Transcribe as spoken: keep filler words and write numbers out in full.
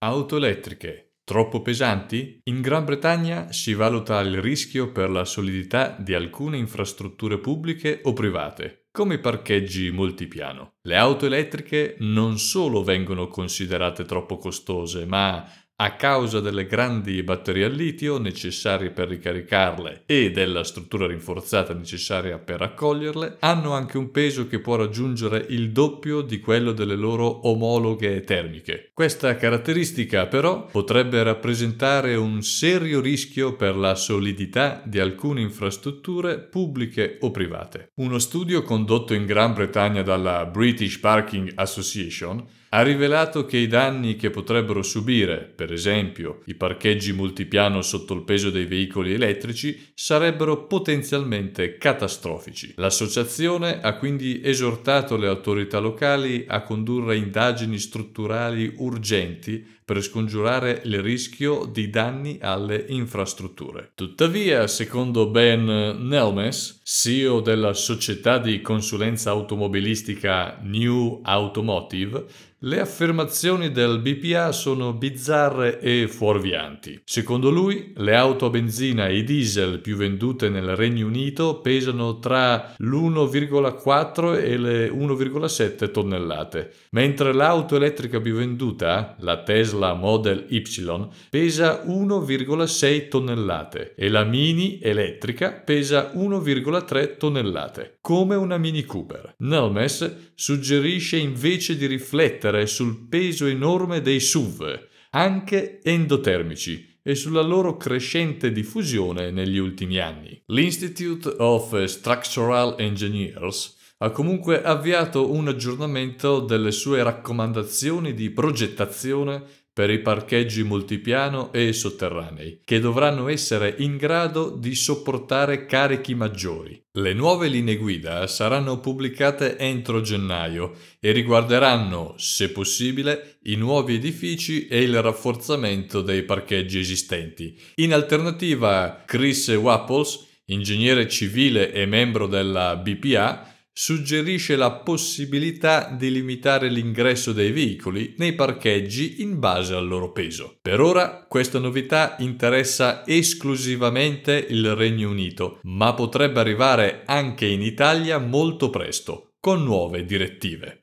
Auto elettriche troppo pesanti? In Gran Bretagna si valuta il rischio per la solidità di alcune infrastrutture pubbliche o private, come i parcheggi multipiano. Le auto elettriche non solo vengono considerate troppo costose, ma a causa delle grandi batterie al litio necessarie per ricaricarle e della struttura rinforzata necessaria per raccoglierle, hanno anche un peso che può raggiungere il doppio di quello delle loro omologhe termiche. Questa caratteristica però potrebbe rappresentare un serio rischio per la solidità di alcune infrastrutture pubbliche o private. Uno studio condotto in Gran Bretagna dalla British Parking Association ha rivelato che i danni che potrebbero subire, per esempio, i parcheggi multipiano sotto il peso dei veicoli elettrici, sarebbero potenzialmente catastrofici. L'associazione ha quindi esortato le autorità locali a condurre indagini strutturali urgenti per scongiurare il rischio di danni alle infrastrutture. Tuttavia, secondo Ben Nelmes, C E O della società di consulenza automobilistica New Automotive, le affermazioni del B P A sono bizzarre e fuorvianti. Secondo lui, le auto a benzina e diesel più vendute nel Regno Unito pesano tra l'uno virgola quattro e le uno virgola sette tonnellate, mentre l'auto elettrica più venduta, la Tesla Model Y, pesa uno virgola sei tonnellate e la Mini elettrica pesa uno virgola tre tonnellate, come una Mini Cooper. Nelmes suggerisce invece di riflettere sul peso enorme dei S U V, anche endotermici, e sulla loro crescente diffusione negli ultimi anni. L'Institute of Structural Engineers ha comunque avviato un aggiornamento delle sue raccomandazioni di progettazione per i parcheggi multipiano e sotterranei, che dovranno essere in grado di sopportare carichi maggiori. Le nuove linee guida saranno pubblicate entro gennaio e riguarderanno, se possibile, i nuovi edifici e il rafforzamento dei parcheggi esistenti. In alternativa, Chris Wapples, ingegnere civile e membro della B P A, suggerisce la possibilità di limitare l'ingresso dei veicoli nei parcheggi in base al loro peso. Per ora questa novità interessa esclusivamente il Regno Unito, ma potrebbe arrivare anche in Italia molto presto, con nuove direttive.